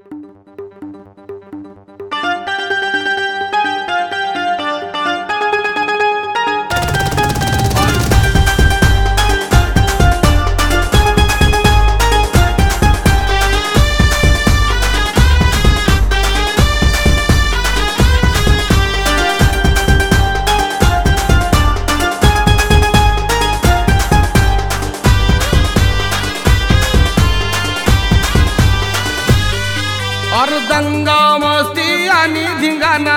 और दंगा मस्ती आणि धिंगाणा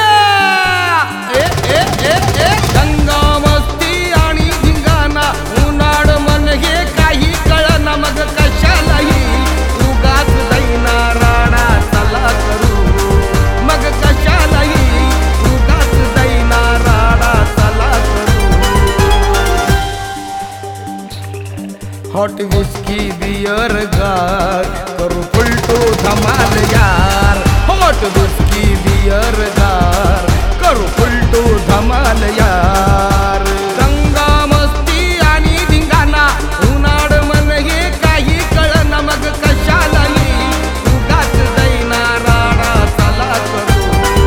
ए ए ए ए दंगा मस्ती आणि धिंगाणा उन्हाळ मन हे काही कळना मग कशालाही उगाच दैना राणा चला करू मग कशालाही उगाच दैना राणा चला करू हॉट विस्की बियर गार करू फुलटू धमाल यार हॉट विस्की बियर गार करू फुलटू धमाल यार दंगा मस्ती आणि धिंगाणा उन्हाळ मन हे काही कळना मग कशालाही उगाच दैना राणा चला करू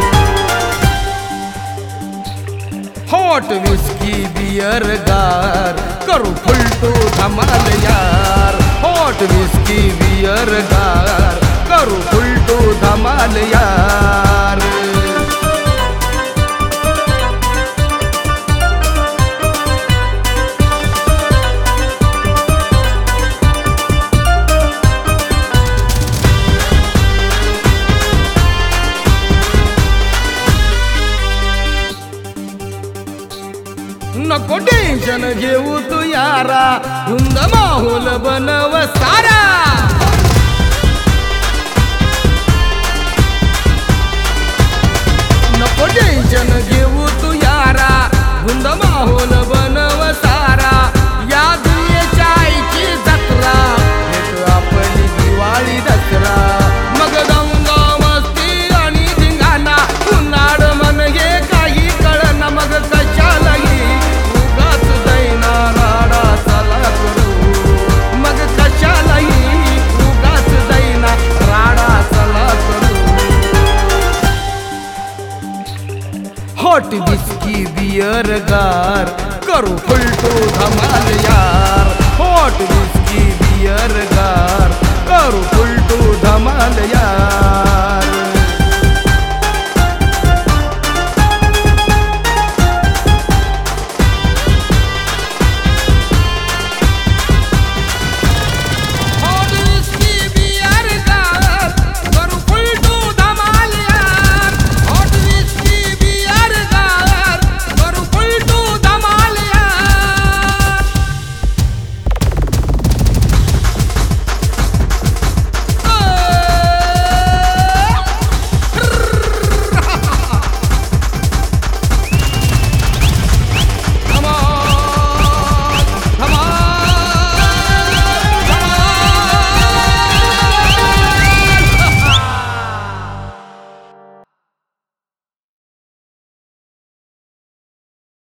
हॉट विस्की बियर गार करू फुलटू धमाल यार हॉट विस्की बियर गार करू फुलटू धमाल यार नको टेन्शन घेऊ तू यारा धुंद माहोल बनव सारा नको टेन्शन घेऊ तू यारा धुंद माहोल बनव सारा या दुनियेच्या आईची जत्रा भेटू आपण दिवाळी दसरा मग दंगा मस्ती आणि धिंगाणा उन्हाळ मन हे काही कळना मग कशालाही हॉट विस्की बियर गार करू फुलटू धमाल यार हॉट विस्की